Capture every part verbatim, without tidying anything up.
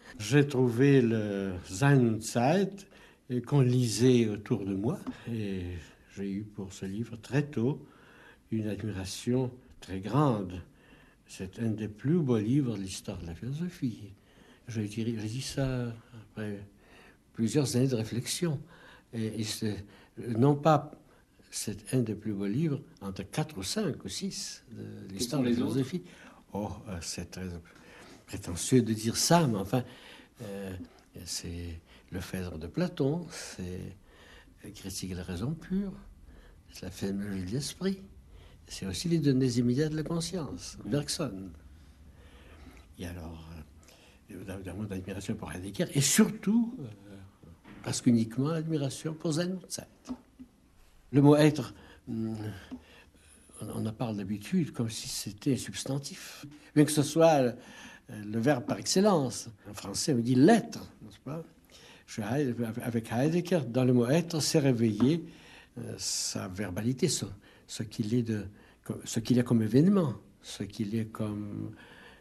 J'ai trouvé le Sein und Zeit qu'on lisait autour de moi et j'ai eu pour ce livre très tôt une admiration très grande. C'est un des plus beaux livres de l'histoire de la philosophie. J'ai dit ça après plusieurs années de réflexion. Et, et c'est, non pas, c'est un des plus beaux livres, entre quatre ou cinq ou six de l'histoire de la philosophie. Oh, c'est très prétentieux de dire ça, mais enfin, euh, c'est le Phèdre de Platon, c'est Critique de la raison pure, c'est la phénoménologie de l'esprit, c'est aussi les données immédiates de la conscience, Bergson. Et alors, euh, d'un mot d'admiration pour Heidegger, et surtout, euh, parce qu'uniquement admiration pour Sein und Zeit. Le mot être, on en parle d'habitude comme si c'était un substantif, bien que ce soit le verbe par excellence. En français, on dit l'être, n'est-ce pas? Avec Heidegger, dans le mot être, c'est réveillé euh, sa verbalité, ce, ce qu'il est de, ce qu'il est comme événement, ce qu'il est comme...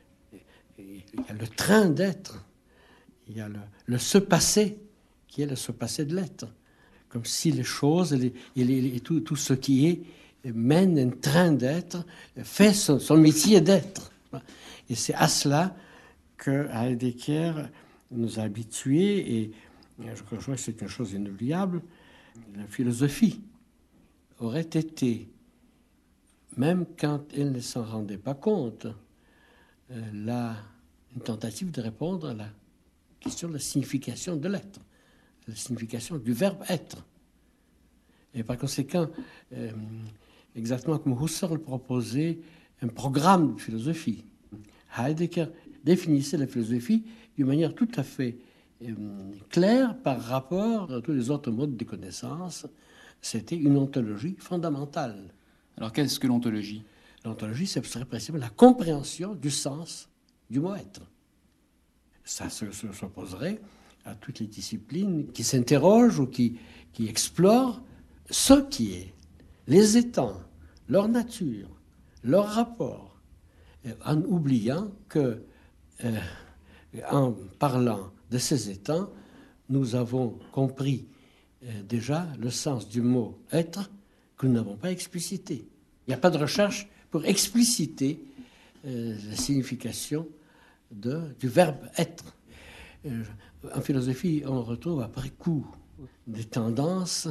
Il y a le train d'être, il y a le, le se passer, qui est le se passer de l'être. Comme si les choses, les, les, les, tout, tout ce qui est, mène un train d'être, fait son, son métier d'être. Et c'est à cela que Heidegger nous a habitués, et je crois que c'est une chose inoubliable. La philosophie aurait été, même quand elle ne s'en rendait pas compte, la, une tentative de répondre à la question de la signification de l'être, la signification du verbe être. Et par conséquent, euh, exactement comme Husserl proposait un programme de philosophie, Heidegger définissait la philosophie d'une manière tout à fait euh, claire par rapport à tous les autres modes de connaissance. C'était une ontologie fondamentale. Alors qu'est-ce que l'ontologie? L'ontologie, ce serait précisément la compréhension du sens du mot être. Ça s'opposerait à toutes les disciplines qui s'interrogent ou qui, qui explorent ce qui est, les étangs, leur nature, leur rapport, en oubliant que, euh, en parlant de ces étangs, nous avons compris euh, déjà le sens du mot être que nous n'avons pas explicité. Il n'y a pas de recherche pour expliciter euh, la signification de, du verbe être. Euh, en philosophie, on retrouve après coup des tendances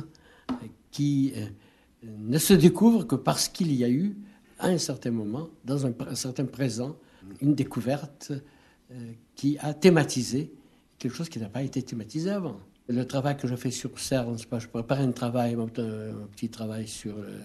qui euh, ne se découvrent que parce qu'il y a eu, à un certain moment, dans un, un certain présent, une découverte euh, qui a thématisé quelque chose qui n'a pas été thématisé avant. Le travail que je fais sur Husserl, je prépare un travail, un petit travail sur euh,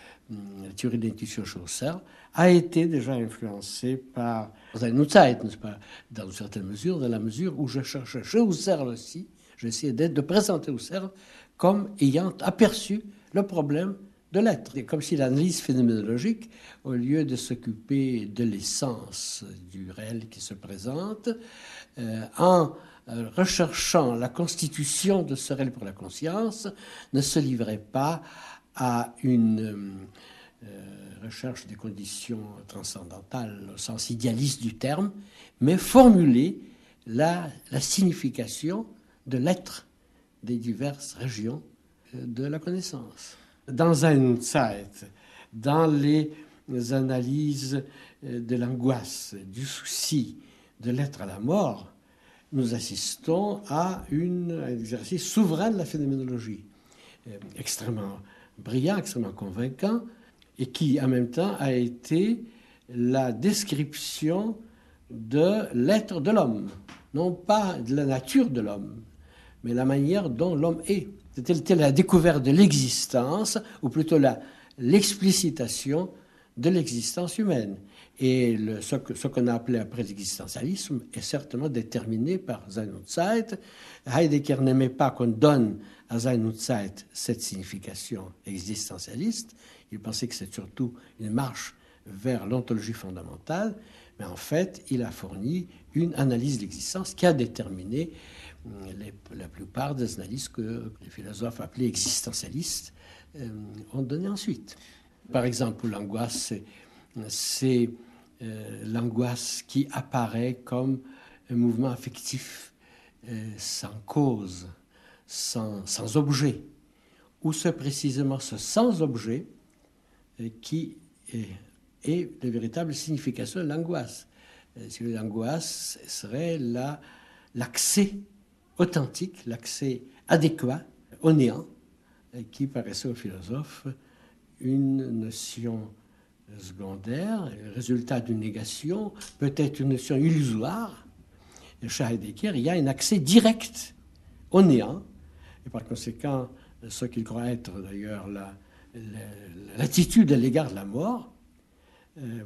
la théorie de l'intuition chez Husserl, a été déjà influencé par Sein und Zeit, n'est-ce pas, dans une certaine mesure, dans la mesure où je cherchais chez Husserl aussi, j'essayais de présenter Husserl comme ayant aperçu le problème de l'être. Et comme si l'analyse phénoménologique, au lieu de s'occuper de l'essence du réel qui se présente, euh, en recherchant la constitution de ce réel pour la conscience, ne se livrait pas à une euh, recherche des conditions transcendantales au sens idéaliste du terme, mais formuler la, la signification de l'être des diverses régions de la connaissance. Dans Sein und Zeit, dans les analyses de l'angoisse, du souci, de l'être à la mort, nous assistons à une, un exercice souverain de la phénoménologie, euh, extrêmement brillant, extrêmement convaincant, et qui, en même temps, a été la description de l'être de l'homme, non pas de la nature de l'homme, mais la manière dont l'homme est. C'était la découverte de l'existence, ou plutôt la, l'explicitation de l'existence humaine. Et le, ce, que, ce qu'on a appelé après l'existentialisme est certainement déterminé par Sein und Zeit. Heidegger n'aimait pas qu'on donne à Sein und Zeit cette signification existentialiste. Il pensait que c'est surtout une marche vers l'ontologie fondamentale, mais en fait, il a fourni une analyse de l'existence qui a déterminé les, la plupart des analyses que les philosophes appelaient existentialistes euh, ont donné ensuite. Par exemple, l'angoisse, c'est, c'est euh, l'angoisse qui apparaît comme un mouvement affectif euh, sans cause, sans, sans objet, ou c'est précisément ce sans-objet euh, qui est, est la véritable signification de l'angoisse. Euh, l'angoisse serait la, l'accès authentique, l'accès adéquat au néant, euh, qui paraissait aux philosophes une notion secondaire, le résultat d'une négation, peut-être une notion illusoire. Et chez Heidegger, il y a un accès direct au néant, et par conséquent, ce qu'il croit être d'ailleurs la, la, l'attitude à l'égard de la mort, euh,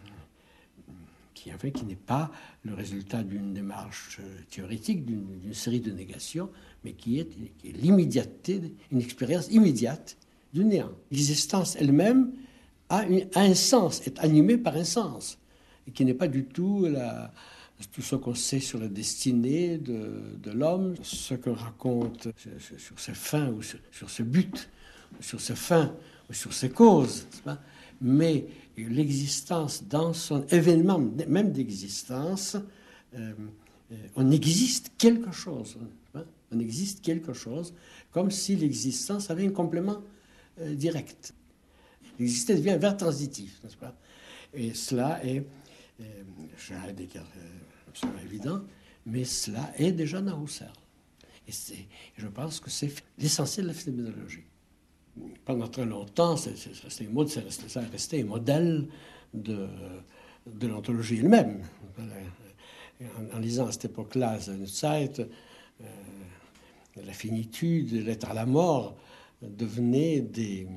qui, enfin, qui n'est pas le résultat d'une démarche théoritique, d'une, d'une série de négations, mais qui est, qui est l'immédiateté, une expérience immédiate du néant. L'existence elle-même a, une, a un sens, est animée par un sens, et qui n'est pas du tout la, tout ce qu'on sait sur la destinée de, de l'homme, ce qu'on raconte sur, sur ses fins ou sur, sur ses buts, sur ses fins ou sur ses causes, n'est-ce pas? Mais l'existence dans son événement même d'existence, euh, on existe quelque chose, hein? On existe quelque chose, comme si l'existence avait un complément euh, direct. L'existence devient un verbe transitif, n'est-ce pas? Et cela est, euh, je vais des cas absolument évident, mais cela est déjà dans Husserl. Et c'est, je pense que c'est l'essentiel de la phénoménologie. Pendant très longtemps, c'est, c'est, c'est, c'est, ça a resté un modèle de, de l'ontologie elle-même. En, en lisant à cette époque-là, Zeit, euh, la finitude, l'être à la mort, devenaient des,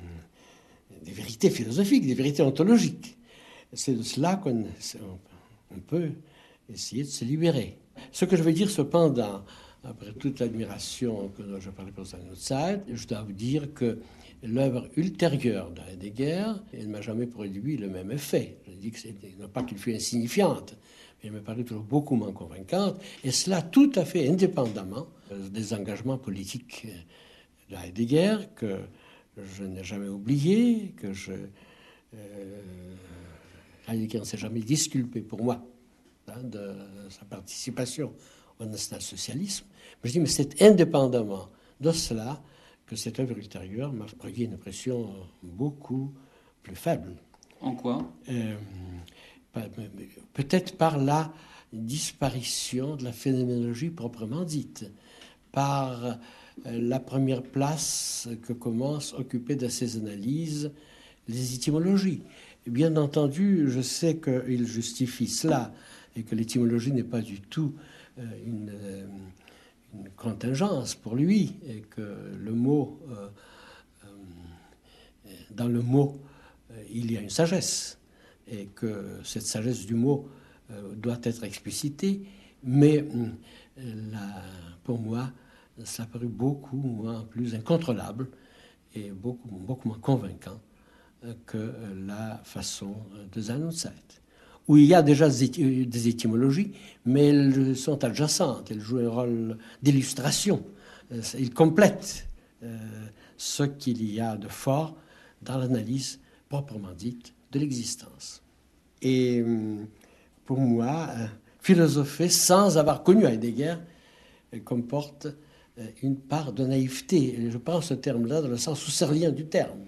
des vérités philosophiques, des vérités ontologiques. C'est de cela qu'on on peut essayer de se libérer. Ce que je veux dire cependant, après toute l'admiration que je parlais pour Zeit, je dois vous dire que l'œuvre ultérieure de Heidegger, elle ne m'a jamais produit le même effet. Je dis que c'est, non pas qu'il fût insignifiante, mais elle me paraît toujours beaucoup moins convaincante, et cela tout à fait indépendamment des engagements politiques de Heidegger, que je n'ai jamais oublié, que je... Euh, Heidegger ne s'est jamais disculpé pour moi hein, de sa participation au national-socialisme. Mais je dis, mais c'est indépendamment de cela que cette œuvre ultérieure m'a produit une impression beaucoup plus faible. En quoi euh, Peut-être par la disparition de la phénoménologie proprement dite, par la première place que commencent à occuper dans ces analyses les étymologies. Et bien entendu, je sais qu'il justifie cela et que l'étymologie n'est pas du tout une, une contingence pour lui et que le mot, euh, euh, dans le mot, euh, il y a une sagesse et que cette sagesse du mot euh, doit être explicitée, mais euh, la, pour moi, ça a paru beaucoup moins plus incontrôlable et beaucoup, beaucoup moins convaincant que la façon de Zanuzeit, où il y a déjà des étymologies, mais elles sont adjacentes, elles jouent un rôle d'illustration. Ils complètent ce qu'il y a de fort dans l'analyse proprement dite de l'existence. Et pour moi, philosopher sans avoir connu Heidegger comporte une part de naïveté. Et je prends ce terme-là dans le sens husserlien du terme.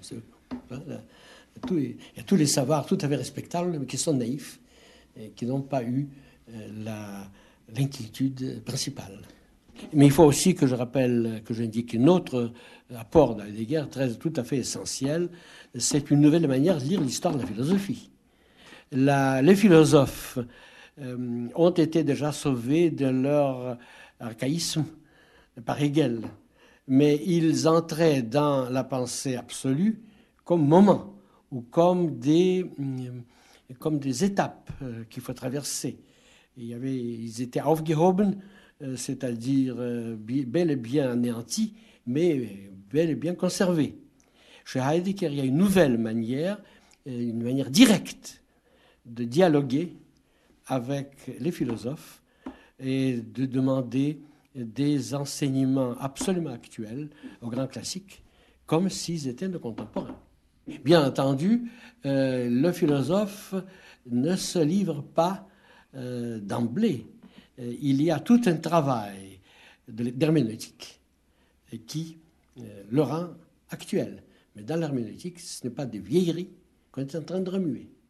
Tous les, il y a tous les savoirs tout à fait respectables, mais qui sont naïfs et qui n'ont pas eu la, l'inquiétude principale. Mais il faut aussi que je rappelle, que j'indique un autre apport d'Heidegger, très, tout à fait essentiel, c'est une nouvelle manière de lire l'histoire de la philosophie. La, les philosophes euh, ont été déjà sauvés de leur archaïsme par Hegel, mais ils entraient dans la pensée absolue comme moment ou comme des, comme des étapes euh, qu'il faut traverser. Il y avait, ils étaient aufgehoben, euh, c'est-à-dire euh, bel et bien anéantis, mais bel et bien conservés. Chez Heidegger, il y a une nouvelle manière, une manière directe de dialoguer avec les philosophes et de demander des enseignements absolument actuels aux grands classiques, comme s'ils étaient nos contemporains. Bien entendu, euh, le philosophe ne se livre pas euh, d'emblée euh, il y a tout un travail d'herméneutique qui euh, le rend actuel. Mais dans l'herméneutique, ce n'est pas des vieilleries qu'on est en train de remuer.